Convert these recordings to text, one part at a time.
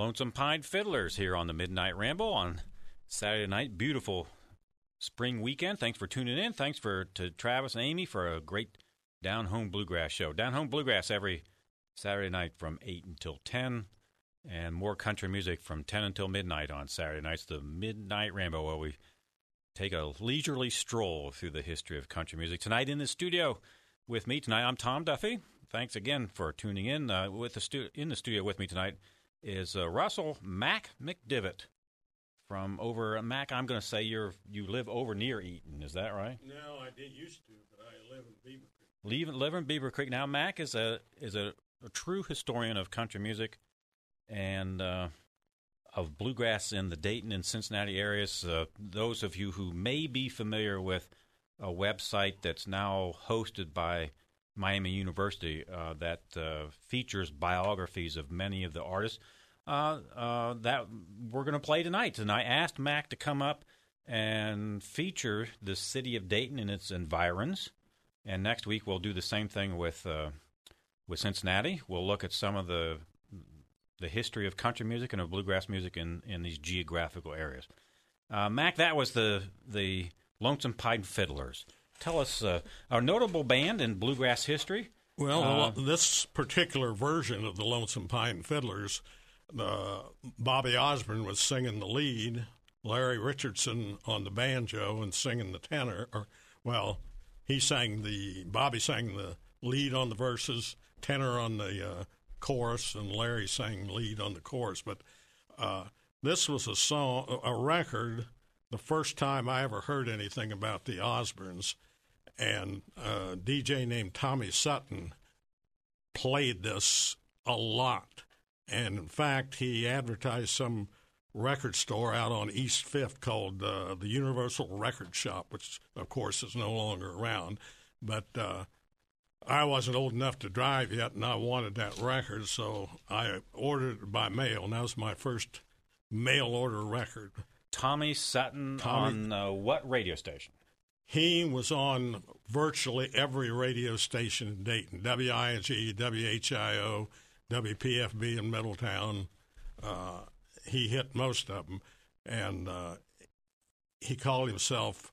Lonesome Pine Fiddlers here on the Midnight Ramble on Saturday night. Beautiful spring weekend. Thanks for tuning in. Thanks to Travis and Amy for a great Down Home Bluegrass show. Down Home Bluegrass every Saturday night from 8 until 10, and more country music from 10 until midnight on Saturday nights. The Midnight Ramble, where we take a leisurely stroll through the history of country music. Tonight in the studio with me tonight, I'm Tom Duffy. Thanks again for tuning in. In the studio with me tonight is Russell Mac McDivitt from over Mac. I'm going to say you live over near Eaton. Is that right? No, I did used to, but I live in Beaver Creek. Live in Beaver Creek now. Mac is a true historian of country music and of bluegrass in the Dayton and Cincinnati areas. Those of you who may be familiar with a website that's now hosted by Miami University that features biographies of many of the artists that we're going to play tonight. And I asked Mac to come up and feature the city of Dayton and its environs. And next week we'll do the same thing with Cincinnati. We'll look at some of the history of country music and of bluegrass music in these geographical areas. Mac, that was the Lonesome Pine Fiddlers. Tell us a notable band in bluegrass history. Well, this particular version of the Lonesome Pine Fiddlers, Bobby Osborne was singing the lead, Larry Richardson on the banjo and singing the tenor. Bobby sang the lead on the verses, tenor on the chorus, and Larry sang lead on the chorus. But this was a record, the first time I ever heard anything about the Osbournes. And a DJ named Tommy Sutton played this a lot. And, in fact, he advertised some record store out on East 5th called the Universal Record Shop, which, of course, is no longer around. But I wasn't old enough to drive yet, and I wanted that record, so I ordered it by mail. And that was my first mail-order record. Tommy Sutton on what radio station? He was on virtually every radio station in Dayton, WING, WHIO, WPFB in Middletown. He hit most of them, and he called himself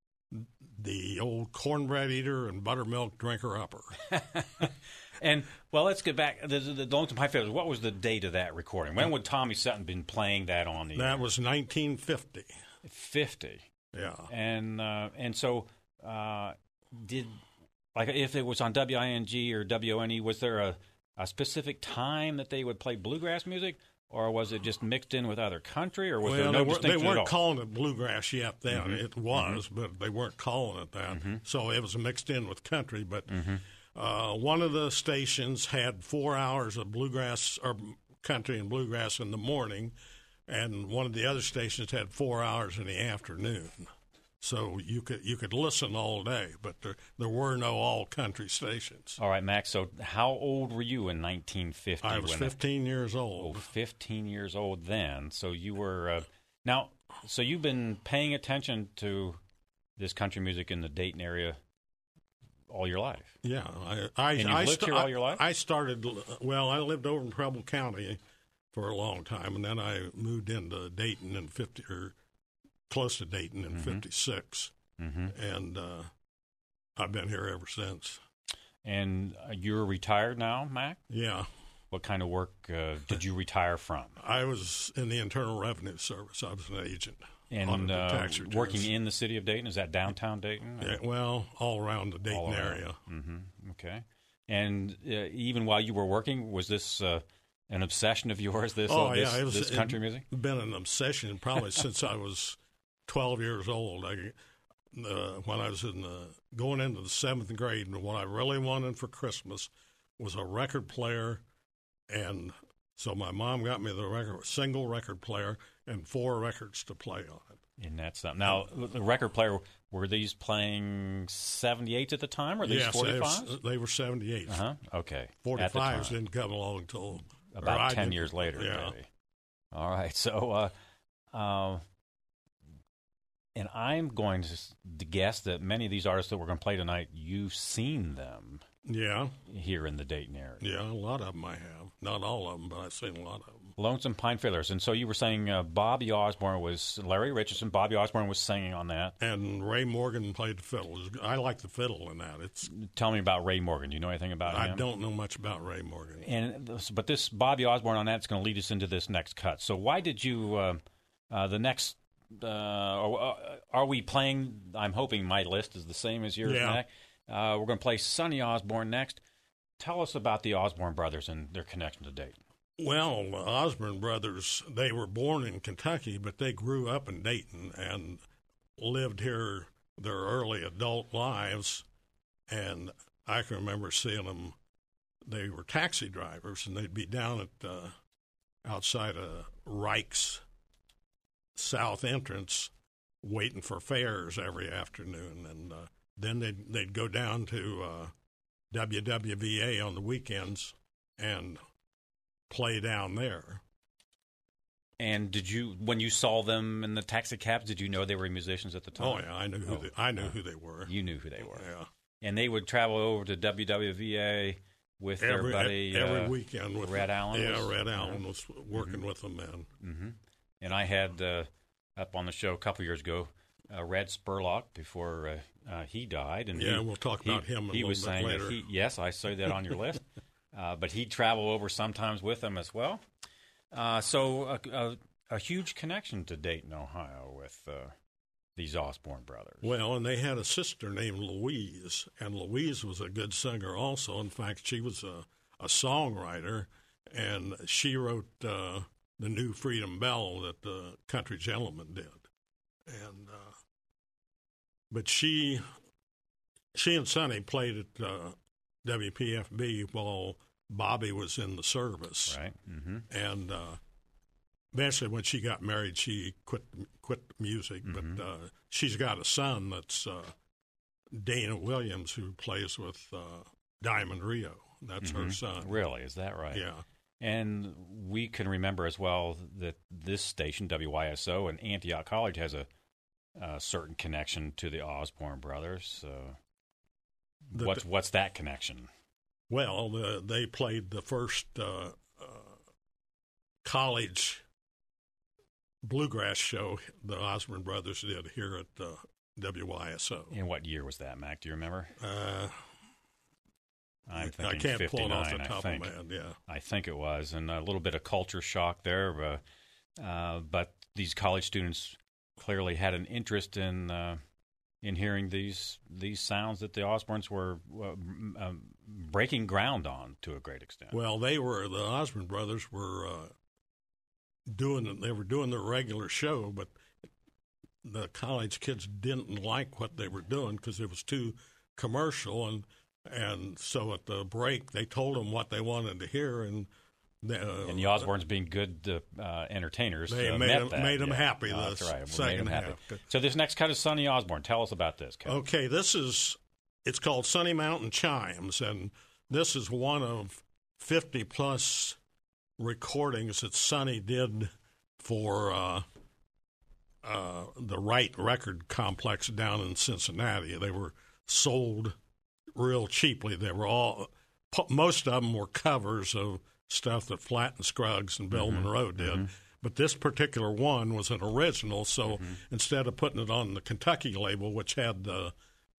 the old cornbread eater and buttermilk drinker-upper. And, well, let's get back. The Lonesome Pine Fiddlers, what was the date of that recording? When would Tommy Sutton been playing that on the That was 1950. 50. Yeah. And so if it was on WING or WNE, was there a specific time that they would play bluegrass music, or was it just mixed in with other country, or was there no distinction at all? They weren't calling it bluegrass yet then. Mm-hmm. It was, but they weren't calling it that. Mm-hmm. So it was mixed in with country. But one of the stations had 4 hours of bluegrass or country and bluegrass in the morning, and one of the other stations had 4 hours in the afternoon. So you could listen all day, but there were no all-country stations. All right, Max, so how old were you in 1950? I was 15 years old. 15 years old then. So you were so you've been paying attention to this country music in the Dayton area all your life? Yeah. And you lived here all your life? I lived over in Preble County for a long time, and then I moved into Dayton in close to Dayton in 56, and I've been here ever since. And you're retired now, Mac? Yeah. What kind of work did you retire from? I was in the Internal Revenue Service. I was an agent. And working in the city of Dayton? Is that downtown Dayton? Yeah, well, all around the Dayton area. Mm-hmm. Okay. And even while you were working, was this an obsession of yours, this country music? It's been an obsession probably since I was 12 years old. When I was going into the 7th grade, and what I really wanted for Christmas was a record player, and so my mom got me the single record player and 4 records to play on it. And that's something. Now, the record player, were these playing 78s at the time, or these 45s? Yes, they were 78s. Uh-huh. Okay. 45s didn't come along until about 10 years later, maybe. All right. So, and I'm going to guess that many of these artists that we're going to play tonight, you've seen them Yeah. here in the Dayton area. Yeah, a lot of them I have. Not all of them, but I've seen a lot of them. Lonesome Pine Fiddlers. And so you were saying Bobby Osborne was Larry Richardson. Bobby Osborne was singing on that. And Ray Morgan played the fiddle. I like the fiddle in that. Tell me about Ray Morgan. Do you know anything about him? I don't know much about Ray Morgan. But this Bobby Osborne on that's going to lead us into this next cut. So why did you the next? Are we playing? I'm hoping my list is the same as yours, Yeah. Mac. We're going to play Sonny Osborne next. Tell us about the Osborne brothers and their connection to Dayton. Well, the Osborne brothers, they were born in Kentucky, but they grew up in Dayton and lived here their early adult lives. And I can remember seeing them. They were taxi drivers, and they'd be down at outside of Reich's south entrance waiting for fares every afternoon. And then they'd go down to WWVA on the weekends and play down there. And when you saw them in the taxi cabs, did you know they were musicians at the time? Oh yeah, I knew who they were. You knew who they were. Yeah. And they would travel over to WWVA with their buddy every weekend with Red Allen. Yeah, Red Allen was working with them then. Mm-hmm. And I had up on the show a couple years ago, Red Spurlock before he died. And we'll talk about him a little bit later. That yes, I saw that on your list. But he'd travel over sometimes with them as well. So a huge connection to Dayton, Ohio with these Osborne brothers. Well, and they had a sister named Louise, and Louise was a good singer also. In fact, she was a songwriter, and she wrote the New Freedom Bell that the Country Gentleman did. And but she and Sonny played at WPFB while Bobby was in the service. Right. Mm-hmm. And eventually, when she got married, she quit music. Mm-hmm. But she's got a son that's Dana Williams, who plays with Diamond Rio. That's her son. Really? Is that right? Yeah. And we can remember as well that this station, WYSO, and Antioch College has a certain connection to the Osborne brothers. What's that connection? Well, they played the first college bluegrass show the Osborne brothers did here at WYSO. In what year was that, Mac? Do you remember? I'm thinking I can't 59, pull it off the top of my head. Yeah, I think it was, and a little bit of culture shock there. But these college students clearly had an interest in hearing these sounds that the Osbornes were breaking ground on to a great extent. Well, the Osborne brothers were doing their regular show, but the college kids didn't like what they were doing because it was too commercial, and so at the break they told them what they wanted to hear, and the Osbornes, being good entertainers, they made them happy. That's right. Second half. So this next cut is Sonny Osborne. Tell us about this, Kevin. Okay, it's called Sunny Mountain Chimes, and this is one of 50-plus recordings that Sonny did for the Wright Record Complex down in Cincinnati. They were sold real cheaply. They were most of them were covers of stuff that Flatt and Scruggs and Bill Monroe did. Mm-hmm. But this particular one was an original, so instead of putting it on the Kentucky label, which had the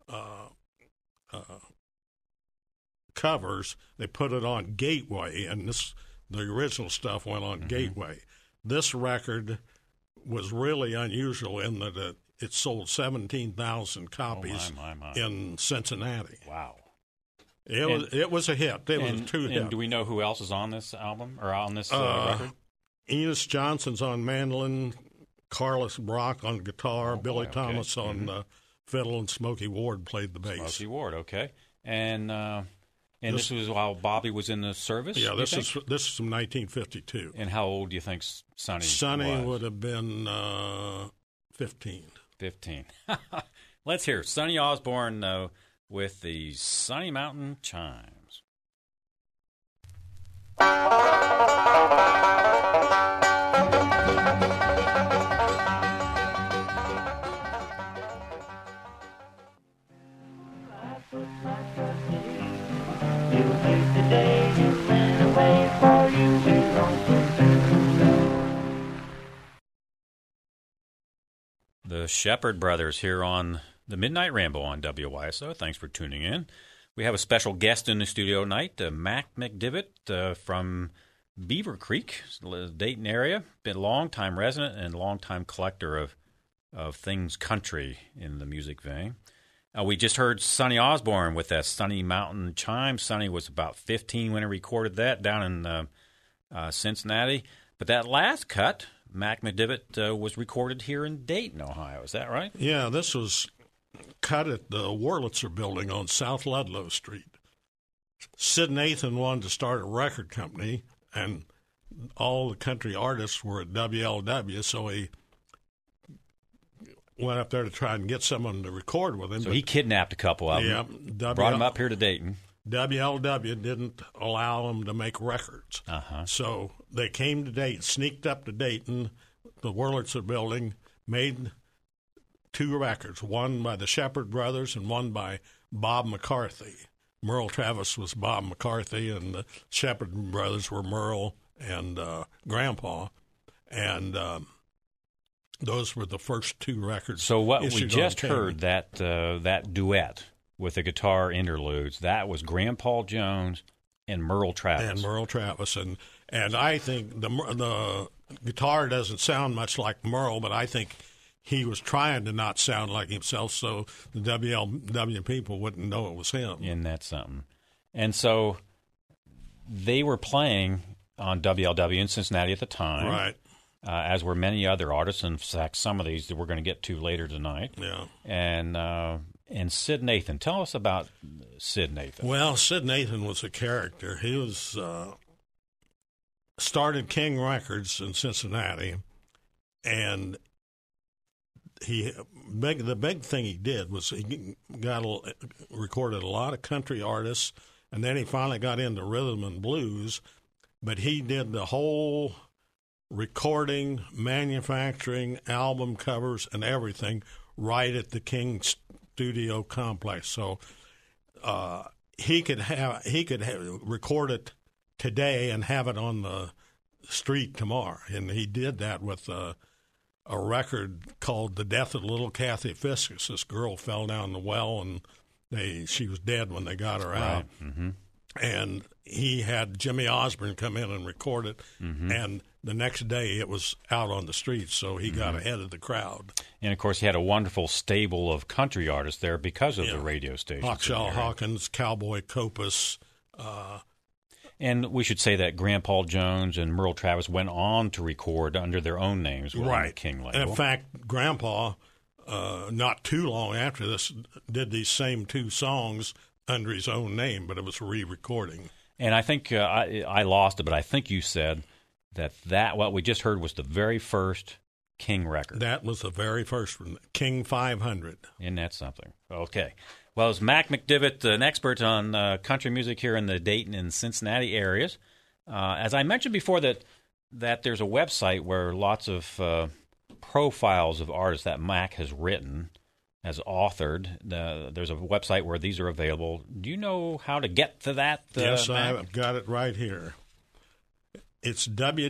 covers, they put it on Gateway, and the original stuff went on Gateway. This record was really unusual in that it sold 17,000 copies in Cincinnati. Wow. It was a hit. It was a true hit. And do we know who else is on this album or on this record? Enos Johnson's on mandolin, Carlos Brock on guitar, Billy Thomas on fiddle, and Smokey Ward played the bass. Smokey Ward, okay. And this was while Bobby was in the service? Yeah, this is from 1952. And how old do you think Sonny was? Sonny would have been 15. 15. Let's hear Sonny Osborne with the Sunny Mountain Chimes. The Shepherd Brothers here on the Midnight Ramble on WYSO. Thanks for tuning in. We have a special guest in the studio tonight, Mac McDivitt from Beaver Creek, Dayton area. Been a long-time resident and long-time collector of things country in the music vein. We just heard Sonny Osborne with that Sonny Mountain Chime. Sonny was about 15 when he recorded that down in Cincinnati. But that last cut, Mac McDivitt, was recorded here in Dayton, Ohio. Is that right? Yeah, this was cut at the Wurlitzer building on South Ludlow Street. Sid Nathan wanted to start a record company, and all the country artists were at WLW, so he went up there to try and get someone to record with him. So he kidnapped a couple of them, brought them up here to Dayton. WLW didn't allow them to make records. So they came to Dayton, sneaked up to Dayton, the Wurlitzer building, made 2 records, one by the Shepherd Brothers and one by Bob McCarthy. Merle Travis was Bob McCarthy, and the Shepherd Brothers were Merle and Grandpa. And those were the first 2 records. So what we just heard, that duet with the guitar interludes, that was Grandpa Jones and Merle Travis. And I think the guitar doesn't sound much like Merle, but I think he was trying to not sound like himself so the WLW people wouldn't know it was him. Isn't that something? And so they were playing on WLW in Cincinnati at the time. Right. As were many other artists. In fact, some of these that we're going to get to later tonight. Yeah. And Sid Nathan. Tell us about Sid Nathan. Well, Sid Nathan was a character. He was started King Records in Cincinnati, and the big thing he did was he recorded a lot of country artists, and then he finally got into rhythm and blues. But he did the whole recording, manufacturing, album covers, and everything right at the King Studio Complex. So he could record it today and have it on the street tomorrow, and he did that with a record called "The Death of Little Kathy Fiskus." This girl fell down the well, and she was dead when they got her out. Mm-hmm. And he had Jimmy Osborne come in and record it, and the next day it was out on the streets, so he got ahead of the crowd. And, of course, he had a wonderful stable of country artists there because of the radio station. Hawkshaw Hawkins, Cowboy Copus. And we should say that Grandpa Jones and Merle Travis went on to record under their own names on the King label. In fact, Grandpa, not too long after this, did these same 2 songs under his own name, but it was re-recording. And I think I lost it, but I think you said that what we just heard was the very first King record. That was the very first one, King 500. Isn't that something? Okay. Well, it's Mac McDivitt, an expert on country music here in the Dayton and Cincinnati areas. As I mentioned before, that there's a website where lots of profiles of artists that Mac has written, has authored. There's a website where these are available. Do you know how to get to that? Yes, Mac? I've got it right here. It's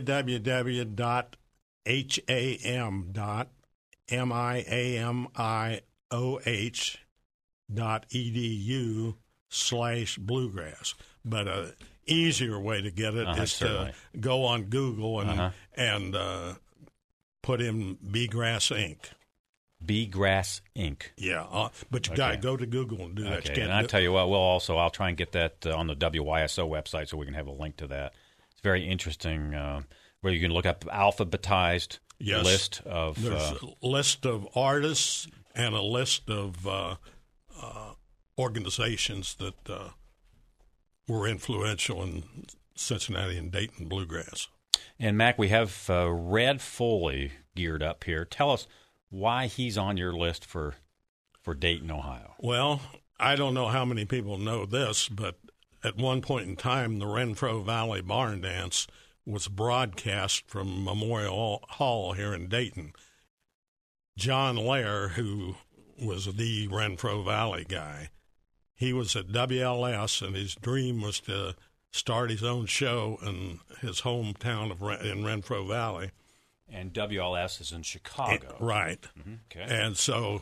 www.hamioh.edu/bluegrass. But an easier way to get it is certainly. to go on Google and put in Bluegrass Inc. Bluegrass Inc. Yeah, but you got to go to Google and do that. Okay, and I'll tell you what, I'll try and get that on the WYSO website so we can have a link to that. It's very interesting where you can look up alphabetized list of... There's a list of artists and a list of organizations that were influential in Cincinnati and Dayton bluegrass. And, Mac, we have Red Foley geared up here. Tell us why he's on your list for Dayton, Ohio. Well, I don't know how many people know this, but at one point in time, the Renfro Valley Barn Dance was broadcast from Memorial Hall here in Dayton. John Lair, who was the Renfro Valley guy, he was at WLS, and his dream was to start his own show in his hometown in Renfro Valley. And WLS is in Chicago. Right. Mm-hmm. Okay. And so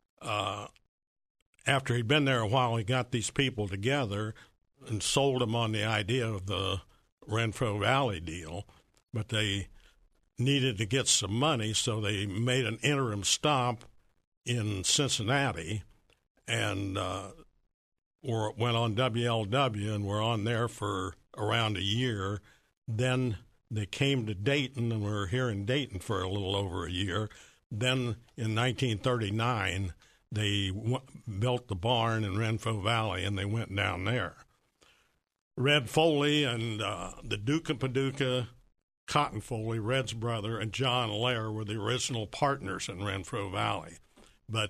after he'd been there a while, he got these people together and sold them on the idea of the Renfro Valley deal. But they needed to get some money, so they made an interim stop in Cincinnati and went on WLW and were on there for around a year. Then they came to Dayton and were here in Dayton for a little over a year. Then in 1939, they built the barn in Renfro Valley, and they went down there. Red Foley and the Duke of Paducah, Cotton Foley, Red's brother, and John Lair were the original partners in Renfro Valley. But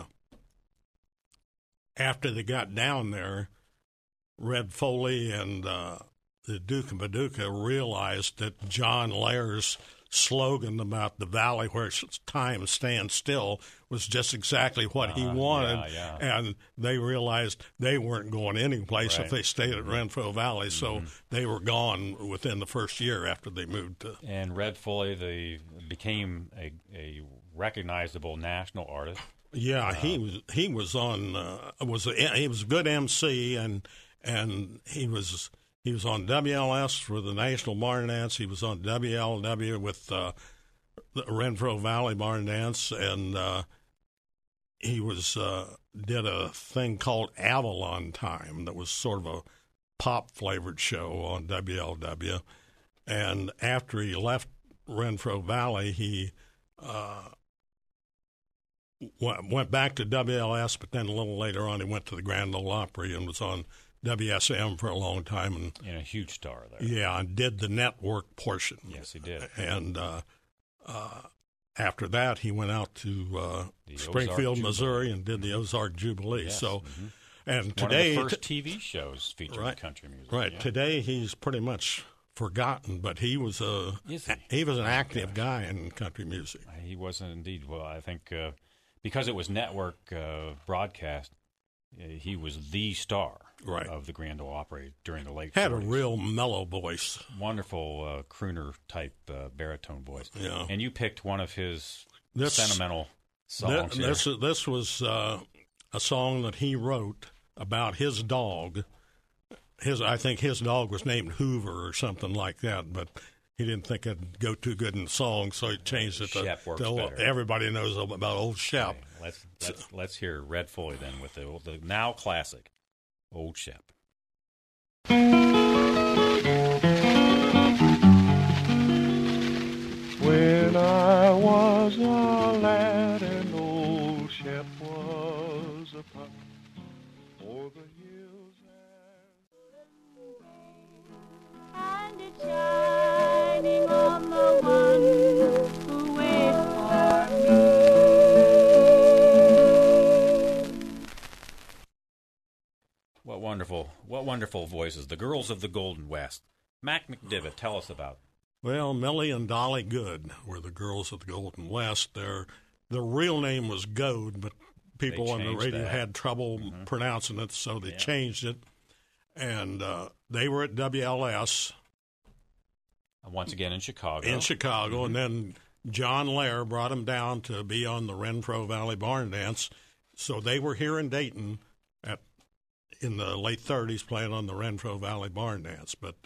after they got down there, Red Foley and the Duke of Paducah realized that John Lair's slogan about the valley where time stands still was just exactly what he wanted, and they realized they weren't going anyplace if they stayed at Renfro Valley, so they were gone within the first year after they moved to. And Red Foley, they became a recognizable national artist. Yeah, he was on he was a good MC, and he was on WLS for the National Barn Dance. He was on WLW with the Renfro Valley Barn Dance, and he did a thing called Avalon Time that was sort of a pop-flavored show on WLW. And after he left Renfro Valley, he went back to WLS, but then a little later on he went to the Grand Ole Opry and was on WSM for a long time, and a huge star there. Yeah, and did the network portion. Yes, he did. And after that, he went out to Springfield, Missouri, and did the Ozark Jubilee. Yes. So, and one today, of the first TV shows featuring country music. Right. Yeah. Today, he's pretty much forgotten, but he was an active guy in country music. He wasn't indeed. Well, I think because it was network broadcast, he was the star of the Grand Ole Opry during the late 40s. Had a real mellow voice. Wonderful crooner-type baritone voice. Yeah. And you picked one of his sentimental songs. This was a song that he wrote about his dog. I think his dog was named Hoover or something like that, but he didn't think it'd go too good in the song, so he changed it to everybody knows about Old Shep. Okay, let's hear Red Foley then with the now classic Old Shep. When I was a lad and Old Shep was a pup, o'er the hills and it's shining on the one who waits for me. What wonderful voices. The Girls of the Golden West. Mac McDivitt, tell us about them. Well, Millie and Dolly Good were the Girls of the Golden West. Their real name was Goad, but people on the radio had trouble pronouncing it, so they changed it. And they were at WLS. Once again in Chicago. And then John Lair brought them down to be on the Renfro Valley Barn Dance. So they were here in Dayton in the late 30s playing on the Renfro Valley Barn Dance. But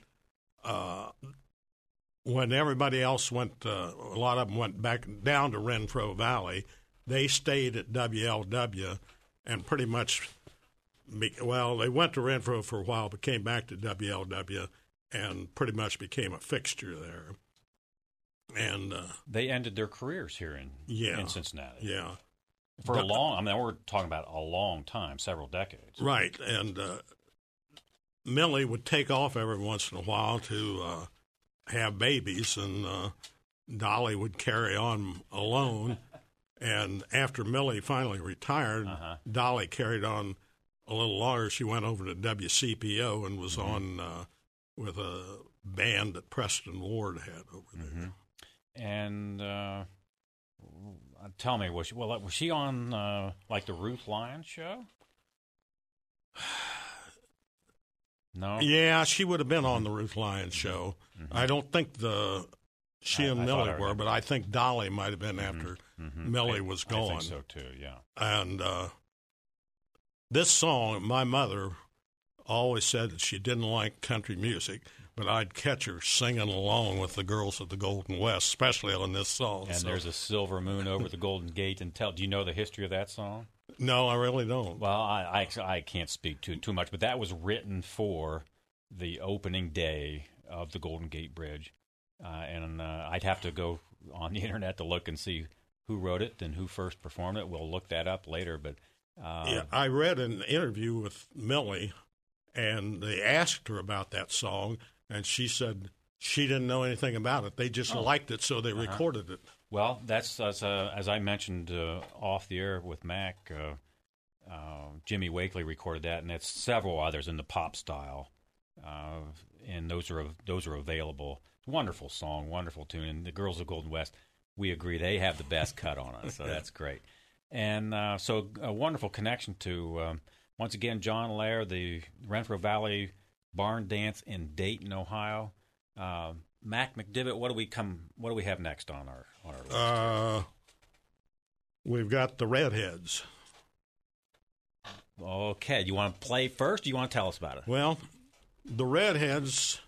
when everybody else went, a lot of them went back down to Renfro Valley, they stayed at WLW and pretty much, they went to Renfro for a while, but came back to WLW and pretty much became a fixture there. And they ended their careers here in Cincinnati. Yeah. For a long, we're talking about a long time, several decades. Right. And Millie would take off every once in a while to have babies, and Dolly would carry on alone. And after Millie finally retired, Dolly carried on a little longer. She went over to WCPO and was on with a band that Preston Ward had over there. And tell me, was she on like the Ruth Lyons show? No. Yeah, she would have been on the Ruth Lyons show. I don't think the She and Millie were, but I think Dolly might have been after Millie was gone. I think so too, yeah. And this song, my mother always said that she didn't like country music, but I'd catch her singing along with the girls of the Golden West, especially on this song. And there's a silver moon over the Golden Gate. And do you know the history of that song? No, I really don't. Well, I can't speak too much, but that was written for the opening day of the Golden Gate Bridge. And I'd have to go on the internet to look and see who wrote it and who first performed it. We'll look that up later. But yeah, I read an interview with Millie, and they asked her about that song, and she said she didn't know anything about it. They just liked it, so they recorded it. Well, that's as I mentioned off the air with Mac. Jimmy Wakely recorded that, and it's several others in the pop style, and those are available. Wonderful song, wonderful tune, and the Girls of Golden West, we agree they have the best cut on it, so that's great. And so a wonderful connection to once again John Lair, the Renfrew Valley Barn Dance in Dayton, Ohio. Mac McDivitt, what do we have next on our list? We've got the Redheads. Okay, you want to play first, or you want to tell us about it? Well, the Redheads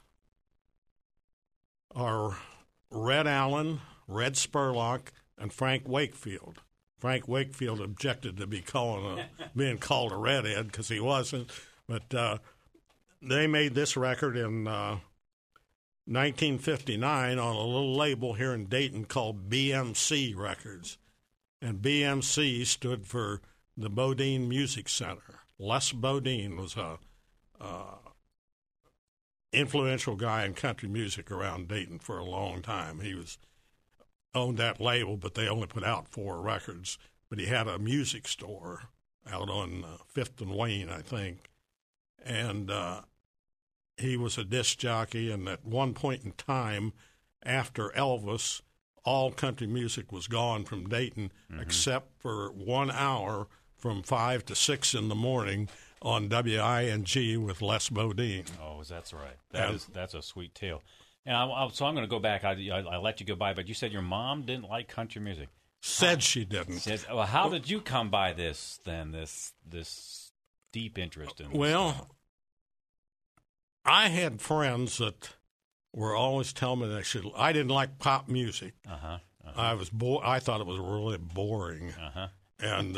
are Red Allen, Red Spurlock, and Frank Wakefield. Frank Wakefield objected to being called a redhead because he wasn't, but they made this record in 1959 on a little label here in Dayton called BMC Records, and BMC stood for the Bodine Music Center. Les Bodine was a influential guy in country music around Dayton for a long time. He owned that label, but they only put out 4 records. But he had a music store out on 5th and Wayne, I think. And he was a disc jockey, and at one point in time, after Elvis, all country music was gone from Dayton, except for 1 hour from 5 to 6 in the morning on WING with Les Bodine. Oh, that's right. That's a sweet tale. And so I'm going to go back. I let you go by, but you said your mom didn't like country music. Said she didn't. Well, how did you come by this then? This deep interest in this Well, style? I had friends that were always telling me that I didn't like pop music. I thought it was really boring, and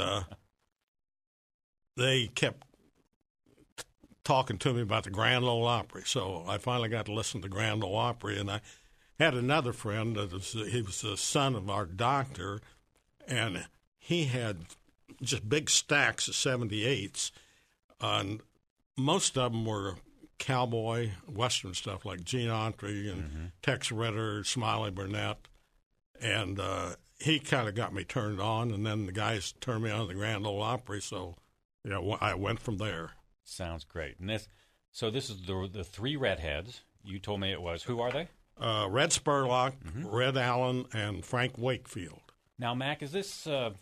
they kept talking to me about the Grand Ole Opry. So I finally got to listen to the Grand Ole Opry, and I had another friend he was the son of our doctor, and he had just big stacks of 78s, and most of them were cowboy western stuff like Gene Autry and Tex Ritter, Smiley Burnett, and he kind of got me turned on, and then the guys turned me on to the Grand Ole Opry, so I went from there. Sounds great. And this is the 3 Redheads. You told me it was. Who are they? Red Spurlock, Red Allen, and Frank Wakefield. Now, Mac, is this a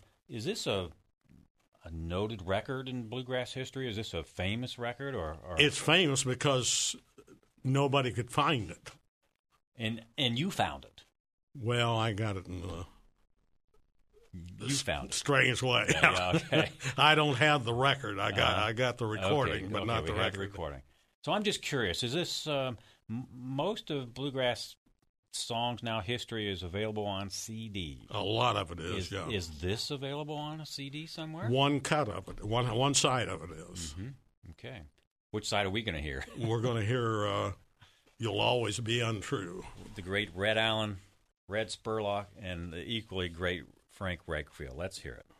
noted record in bluegrass history? Is this a famous record, or? It's famous because nobody could find it. And you found it. Well, I got it in You found it. Strange way. Yeah, okay. I don't have the record. I got the recording, but not the record. The recording. So I'm just curious. Is this most of bluegrass songs now? History is available on CD. A lot of it is. Yeah. Is this available on a CD somewhere? One cut of it. One side of it is. Okay. Which side are we going to hear? We're going to hear "You'll Always Be Untrue." The great Red Allen, Red Spurlock, and the equally great Frank Wakefield. Let's hear it.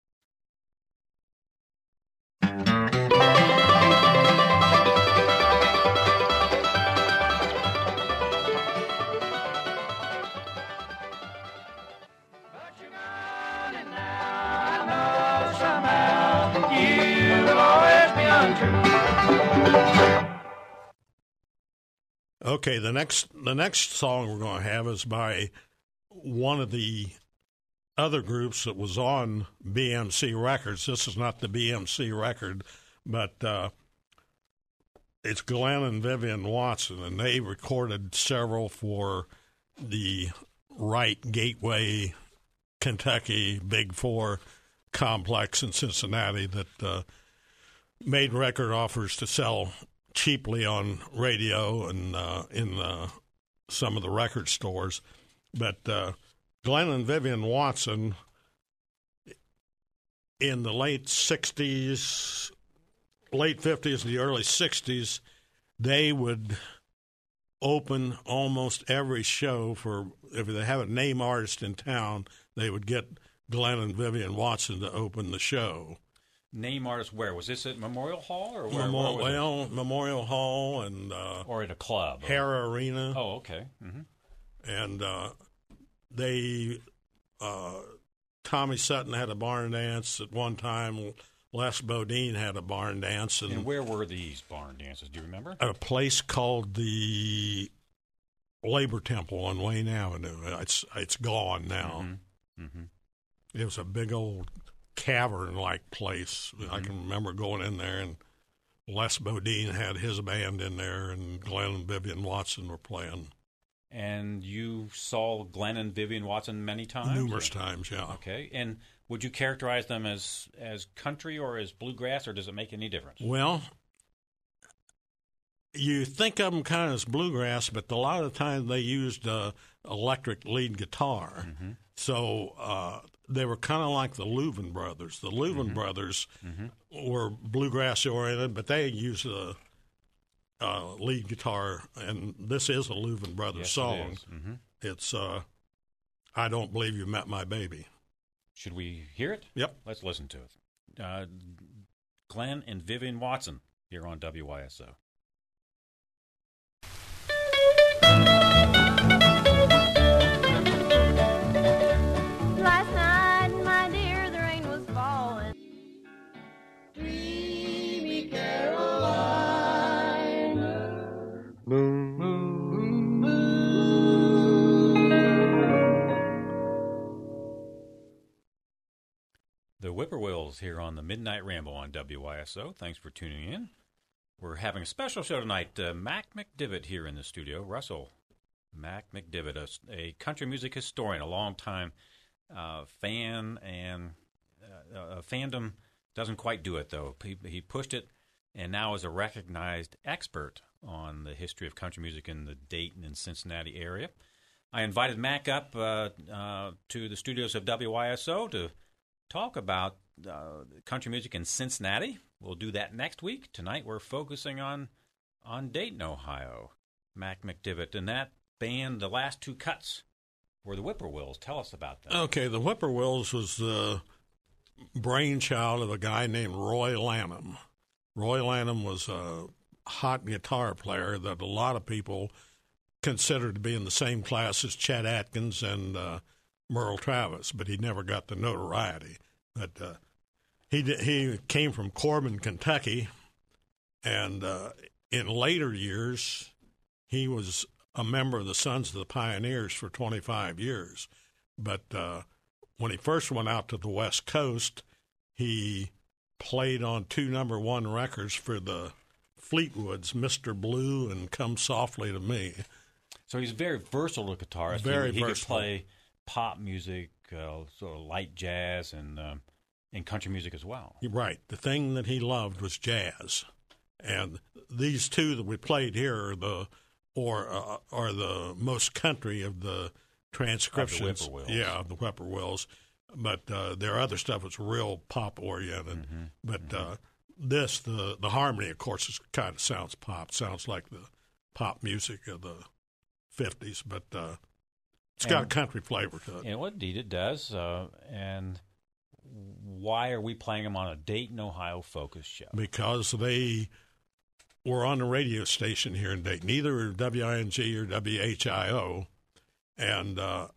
Okay, the next song we're going to have is by one of the other groups that was on BMC Records. This is not the BMC record, but it's Glenn and Vivian Watson, and they recorded several for the Wright Gateway, Kentucky Big Four complex in Cincinnati that made record offers to sell cheaply on radio and in some of the record stores. But Glenn and Vivian Watson, in the late 60s, late 50s, and the early 60s, they would open almost every show for, if they have a name artist in town, they would get Glenn and Vivian Watson to open the show. Name artist where? Was this at Memorial Hall or where? Was it? Memorial Hall and or at a club? Hara Arena. Oh, okay. Mm-hmm. And they, Tommy Sutton had a barn dance at one time. Les Bodine had a barn dance. And where were these barn dances? Do you remember? At a place called the Labor Temple on Wayne Avenue. It's gone now. Mm-hmm. Mm-hmm. It was a big old cavern-like place. Mm-hmm. I can remember going in there, and Les Bodine had his band in there, and Glenn and Vivian Watson were playing. And you saw Glenn and Vivian Watson many times? Numerous times, yeah. Okay. And would you characterize them as country or as bluegrass, or does it make any difference? Well, you think of them kind of as bluegrass, but a lot of the time they used electric lead guitar. Mm-hmm. So they were kind of like the Louvin Brothers. The Louvin mm-hmm. Brothers mm-hmm. were bluegrass-oriented, but they used a lead guitar, and this is a Louvin Brothers song. Mm-hmm. It's I Don't Believe You Met My Baby. Should we hear it? Yep. Let's listen to it. Glenn and Vivian Watson here on WYSO. Last night, my dear, the rain was falling. Dreamy Carolina. Moon. The Whippoorwills here on the Midnight Ramble on WYSO. Thanks for tuning in. We're having a special show tonight. Mac McDivitt here in the studio. Russell Mac McDivitt, a country music historian, a longtime fan, and fandom doesn't quite do it, though. He pushed it, and now is a recognized expert on the history of country music in the Dayton and Cincinnati area. I invited Mac up to the studios of WYSO to talk about country music in Cincinnati. We'll do that next week. Tonight we're focusing on Dayton, Ohio. Mac McDivitt and that band, the last two cuts were the Whippoorwills. Tell us about them. Okay, the Whippoorwills was the brainchild of a guy named Roy Lanham. Roy Lanham was a hot guitar player that a lot of people considered to be in the same class as Chet Atkins and Merle Travis, but he never got the notoriety. But he came from Corbin, Kentucky, and in later years, he was a member of the Sons of the Pioneers for 25 years. But when he first went out to the West Coast, he played on 2 #1 records for the Fleetwoods, Mr. Blue and Come Softly to Me. So he's a very versatile guitarist. Very he versatile. Could play pop music, sort of light jazz, and country music as well. Right. The thing that he loved was jazz. And these two that we played here are the most country of the transcriptions. Of the Whippoorwills. Yeah, of the Whippoorwills. But their other stuff was real pop-oriented. Mm-hmm. But this, the harmony, of course, kind of sounds pop. Sounds like the pop music of the 50s. But it's got a country flavor to it. And what indeed it does. And why are we playing them on a Dayton, Ohio focus show? Because they were on the radio station here in Dayton, either WING or WHIO, and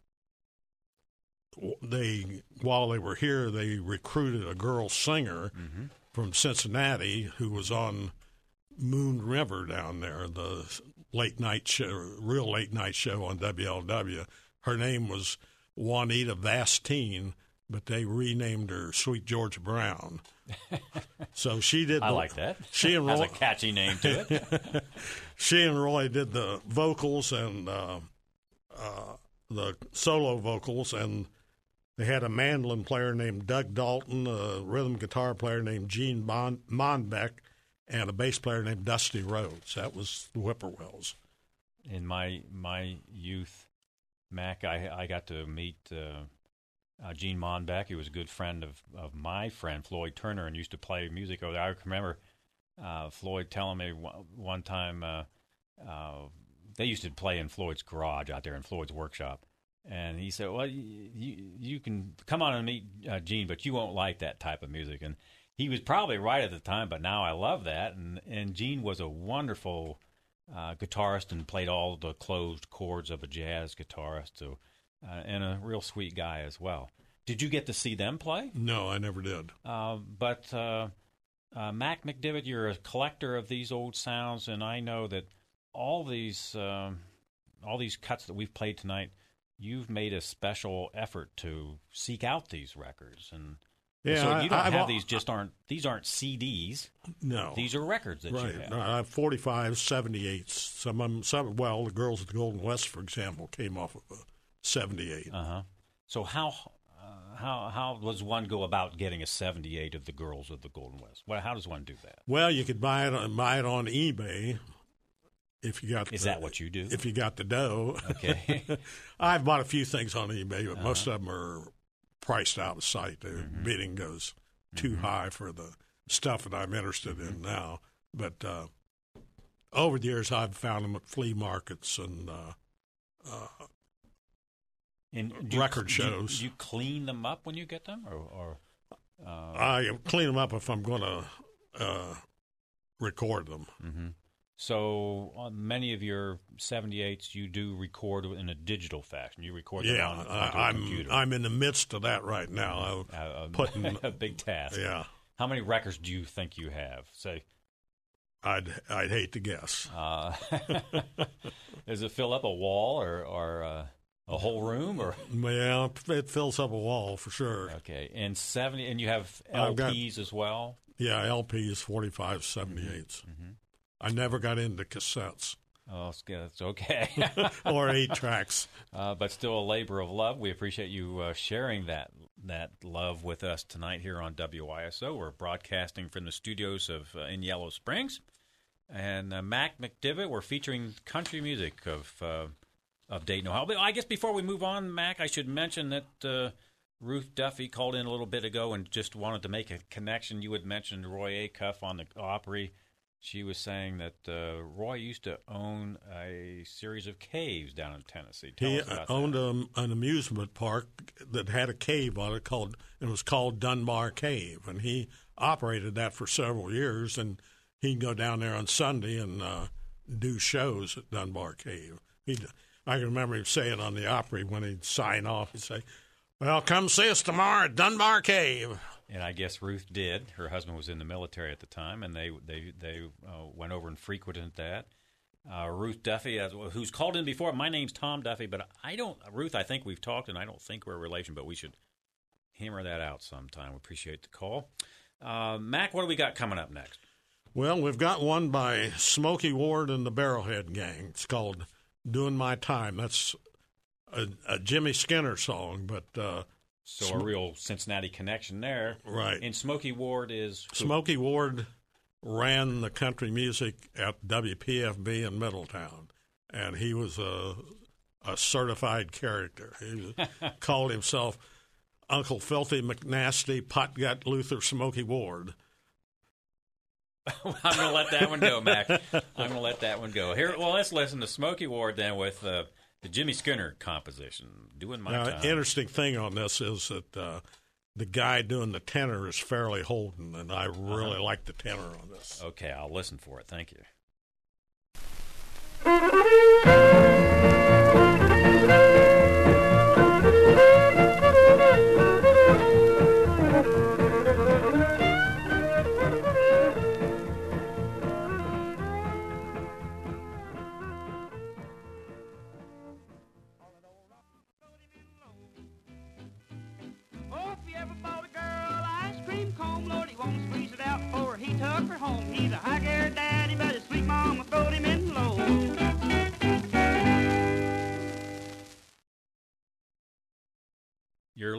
while they were here, they recruited a girl singer mm-hmm. from Cincinnati who was on Moon River down there, the late night show, real late night show on WLW. Her name was Juanita Vastine, but they renamed her Sweet Georgia Brown. So she did. I like that. She and Roy, has a catchy name to it. She and Roy did the vocals, and the solo vocals, and they had a mandolin player named Doug Dalton, a rhythm guitar player named Gene Monbeck, and a bass player named Dusty Rhodes. That was the Whippoorwills. In my youth, Mac, I got to meet Gene Monbeck. He was a good friend of my friend Floyd Turner, and used to play music over there. I remember Floyd telling me one time they used to play in Floyd's garage out there in Floyd's workshop, and he said, "Well, you can come on and meet Gene, but you won't like that type of music." And he was probably right at the time, but now I love that. And Gene was a wonderful guitarist and played all the closed chords of a jazz guitarist, so, and a real sweet guy as well. Did you get to see them play? No, I never did. But Mac McDivitt, you're a collector of these old sounds, and I know that all these cuts that we've played tonight, you've made a special effort to seek out these records, and yeah, so you don't have these. These aren't CDs. No, these are records that right. you have. No, I have 45 78s. Some the Girls at the Golden West, for example, came off of a 78. So how does one go about getting a 78 of the Girls of the Golden West? Well, how does one do that? Well, you could buy it on eBay. If you got that what you do? If you got the dough. Okay. I've bought a few things on eBay, but most of them are priced out of sight. The bidding goes too high for the stuff that I'm interested in now. But over the years, I've found them at flea markets and record shows. Do you clean them up when you get them, or I clean them up if I'm going to record them. Mm-hmm. So on many of your 78s, you do record in a digital fashion. You record them on a computer. I'm in the midst of that right now. Putting a big task. Yeah. How many records do you think you have? Say, I'd hate to guess. Does it fill up a wall or a whole room? Or well, it fills up a wall for sure. Okay, and you have LPs as well. Yeah, LPs, 45, 78s. Mm-hmm. I never got into cassettes. Oh, it's okay. Or 8 tracks. But still a labor of love. We appreciate you sharing that love with us tonight here on WISO. We're broadcasting from the studios in Yellow Springs. And Mac McDivitt, we're featuring country music of Dayton, Ohio. But I guess before we move on, Mac, I should mention that Ruth Duffy called in a little bit ago and just wanted to make a connection. You had mentioned Roy Acuff on the Opry. She was saying that Roy used to own a series of caves down in Tennessee. Tell us about owned that. An amusement park that had a cave on it it was called Dunbar Cave, and he operated that for several years. And he'd go down there on Sunday and do shows at Dunbar Cave. I can remember him saying on the Opry when he'd sign off, he'd say, "Well, come see us tomorrow at Dunbar Cave." And I guess Ruth did. Her husband was in the military at the time, and they went over and frequented that. Ruth Duffy, who's called in before. My name's Tom Duffy, but Ruth, I think we've talked, and I don't think we're a relation, but we should hammer that out sometime. We appreciate the call. Mac, what do we got coming up next? Well, we've got one by Smokey Ward and the Barrelhead Gang. It's called "Doing My Time." That's a Jimmy Skinner song, but... So a real Cincinnati connection there. Right. And Smokey Ward is who? Smokey Ward ran the country music at WPFB in Middletown, and he was a certified character. He called himself Uncle Filthy McNasty Potgut Luther Smokey Ward. I'm going to let that one go, Mac. I'm going to let that one go. Here, well, let's listen to Smokey Ward then with the Jimmy Skinner composition, "Doing My Time." Interesting thing on this is that the guy doing the tenor is Fairleigh Holden, and I really like the tenor on this. Okay, I'll listen for it. Thank you. He's a high-gear daddy, but his sweet mama throwed him in low.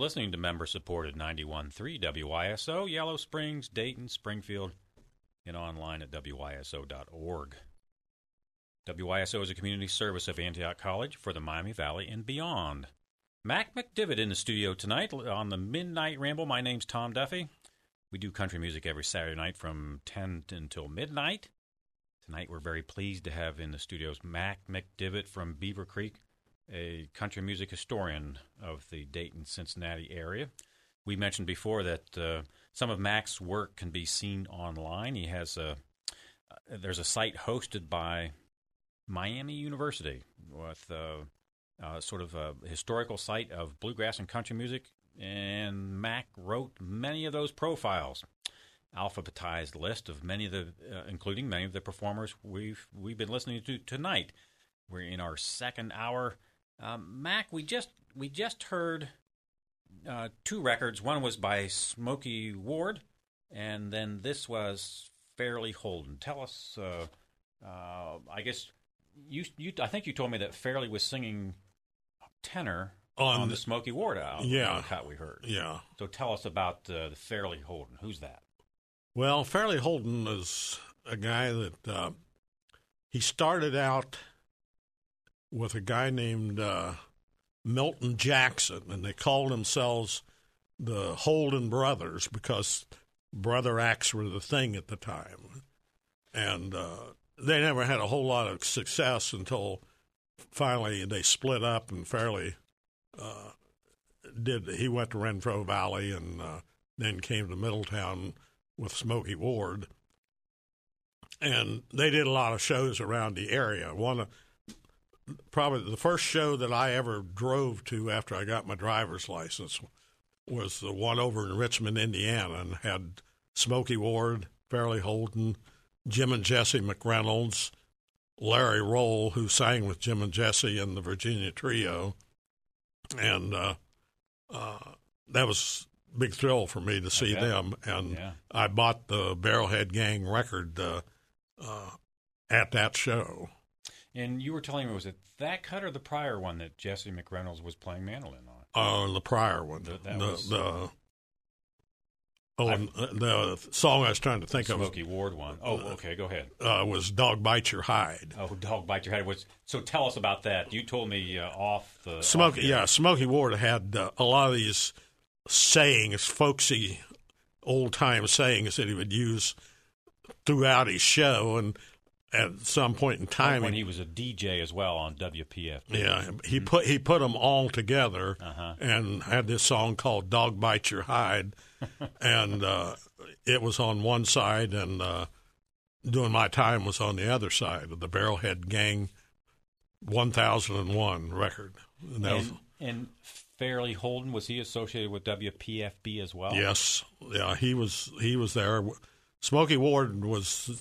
listening to member-supported 91.3 WYSO, Yellow Springs, Dayton, Springfield, and online at WYSO.org. WYSO is a community service of Antioch College for the Miami Valley and beyond. Mac McDivitt in the studio tonight on the Midnight Ramble. My name's Tom Duffy. We do country music every Saturday night from 10 until midnight. Tonight we're very pleased to have in the studios Mac McDivitt from Beaver Creek, a country music historian of the Dayton-Cincinnati area. We mentioned before that some of Mac's work can be seen online. He has there's a site hosted by Miami University with sort of a historical site of bluegrass and country music, and Mac wrote many of those profiles. Alphabetized list of many of the, including many of the performers we've been listening to tonight. We're in our second hour. Mac, we just heard two records. One was by Smokey Ward, and then this was Fairleigh Holden. Tell us. I guess I think you told me that Fairleigh was singing tenor on the Smokey Ward album. Yeah, cut we heard. Yeah. So tell us about the Fairleigh Holden. Who's that? Well, Fairleigh Holden is a guy that he started out with a guy named Milton Jackson, and they called themselves the Holden Brothers because brother acts were the thing at the time. And they never had a whole lot of success until finally they split up, and Fairleigh he went to Renfro Valley and then came to Middletown with Smokey Ward. And they did a lot of shows around the area. Probably the first show that I ever drove to after I got my driver's license was the one over in Richmond, Indiana, and had Smokey Ward, Fairleigh Holden, Jim and Jesse McReynolds, Larry Roll, who sang with Jim and Jesse in the Virginia Trio. And that was a big thrill for me to see them. And I bought the Barrelhead Gang record at that show. And you were telling me, was it that cut or the prior one that Jesse McReynolds was playing mandolin on? The prior one. The song I was trying to think of. Smokey Ward one. Oh, okay, go ahead. Was Dog Bite Your Hide. Oh, Dog Bite Your Hide. So tell us about that. You told me off the... Smokey Ward had a lot of these sayings, folksy, old-time sayings that he would use throughout his show, and at some point in time... When he was a DJ as well on WPFB. Yeah, he put them all together and had this song called Dog Bite Your Hide, and it was on one side, and Doing My Time was on the other side of the Barrelhead Gang 1001 record. And Fairleigh Holden, was he associated with WPFB as well? Yes. Yeah, he was there. Smokey Ward was...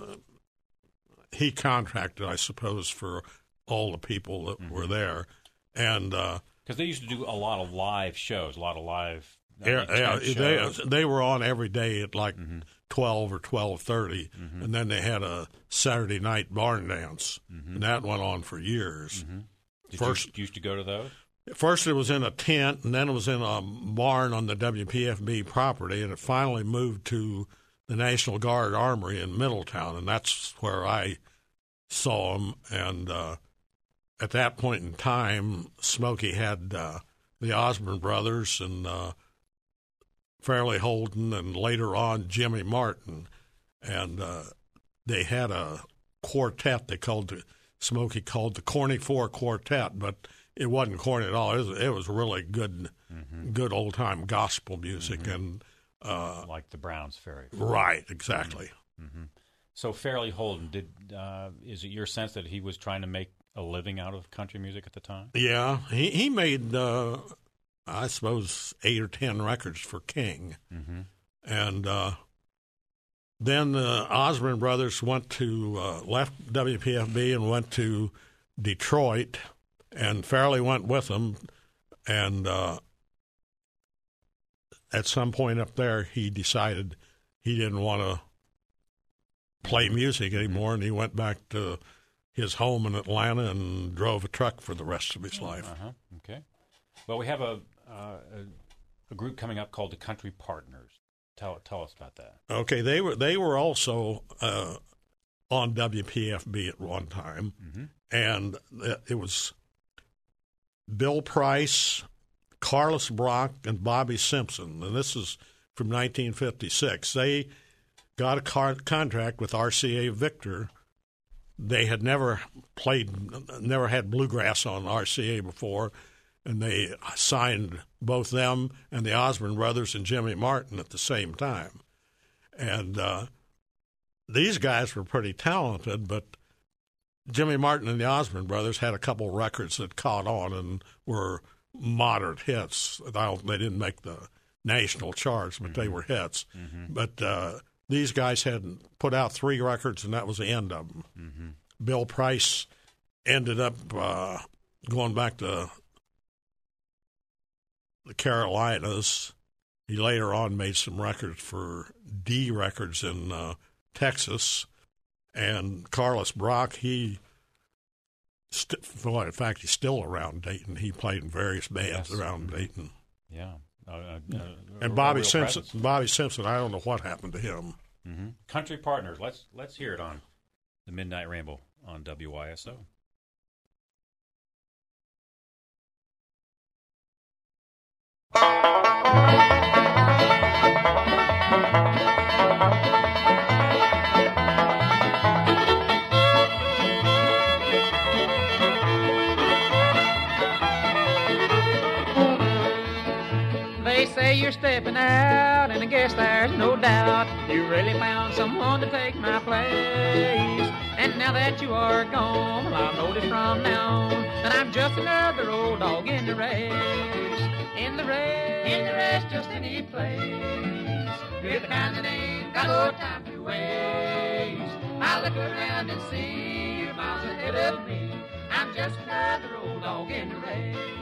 he contracted, I suppose, for all the people that were there, and because they used to do a lot of live shows, a lot of live. They were on every day at like 12 or 12:30, and then they had a Saturday night barn dance, and that went on for years. First, you used to go to those. First, it was in a tent, and then it was in a barn on the WPFB property, and it finally moved to the National Guard Armory in Middletown, and that's where I saw him. And at that point in time, Smokey had the Osborne brothers and Fairleigh Holden, and later on Jimmy Martin, and they had a quartet Smokey called the Corny Four Quartet, but it wasn't corny at all. It was really good old-time gospel music, and like the Browns Ferry. Right, exactly. So Fairleigh Holden, is it your sense that he was trying to make a living out of country music at the time? Yeah, he made, I suppose, 8 or 10 records for King. And then the Osborne brothers left WPFB and went to Detroit, and Fairleigh went with them, and at some point up there, he decided he didn't want to play music anymore, and he went back to his home in Atlanta and drove a truck for the rest of his life. Okay. Well, we have a a group coming up called the Country Partners. Tell us about that. Okay, they were also on WPFB at one time, and it was Bill Price, Carlos Brock, and Bobby Simpson, and this is from 1956. They got a contract with RCA Victor. They had never had bluegrass on RCA before, and they signed both them and the Osborne brothers and Jimmy Martin at the same time. And these guys were pretty talented, but Jimmy Martin and the Osborne brothers had a couple records that caught on and were moderate hits. They didn't make the national charts, but they were hits. But these guys had put out 3 records, and that was the end of them. Bill Price ended up going back to the Carolinas. He later on made some records for D Records in Texas. And Carlos Brock, in fact, he's still around Dayton. He played in various bands around Dayton. Yeah. And Bobby Simpson, I don't know what happened to him. Country Partners. Let's hear it on the Midnight Ramble on WYSO. They say you're stepping out, and I guess there's no doubt you really found someone to take my place. And now that you are gone, well, I'll notice from now on that I'm just another old dog in the race. In the race, just any place. You're the kind that ain't got no time to waste. I look around and see you're miles ahead of me. I'm just another old dog in the race.